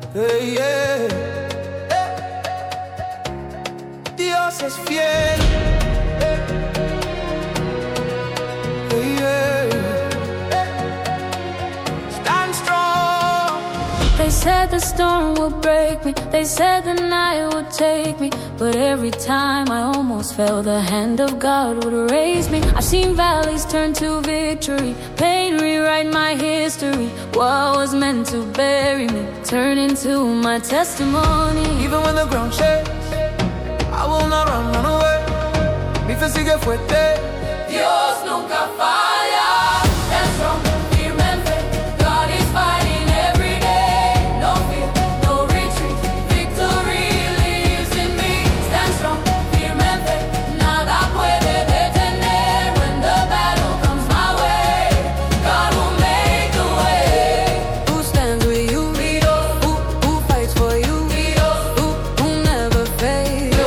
Hey, yeah. Dios es fiel. Hey, yeah. Stand strong. They said the storm would break me, they said the night would take me, but every time I almost fell, the hand of God would raise me. I've seen valleys turn to victory, pain rewrite my history. What was meant to bury me turn into my testimony. Even when the ground shakes, I will not run away. Mi fe sigue fuerte. Dios nunca falla. Stand strong, firmemente. God is fighting every day. No fear, no retreat. Victory lives in me. Stand strong, firmemente. Nada puede detener. When the battle comes my way, God will make a way. Who stands with you? Who fights for you? Who never fails?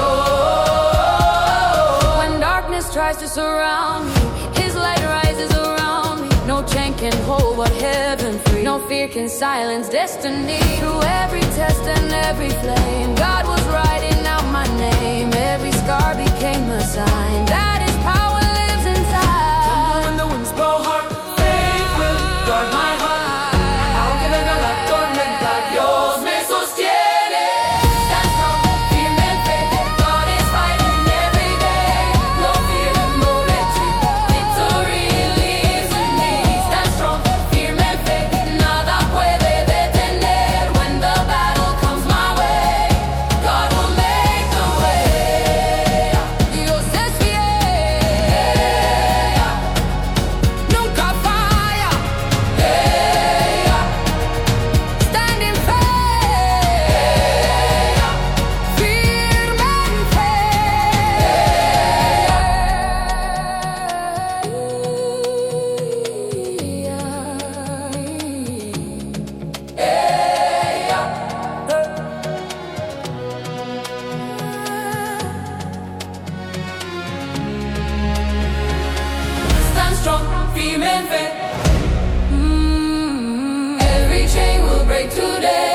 When darkness tries to surround me, His light rises around me. No chain can hold what heaven free. No fear can silence destiny. Through every test and every flame, God was writing out my name. Every scar became a sign that His power lives inside. When the winds blow hard, faith will guard my heart. Aunque venga la tormenta, Dios me sostiene. Stand strong, firmemente. God is fighting every day. No fear, no retreat. Victory lives in me. Stand strong, firmemente. Nada puede detener. When the battle comes my way, God will make a way. Dios es fiel. Nunca falla. Standing Stand strong, firme en fe. Every chain will break today.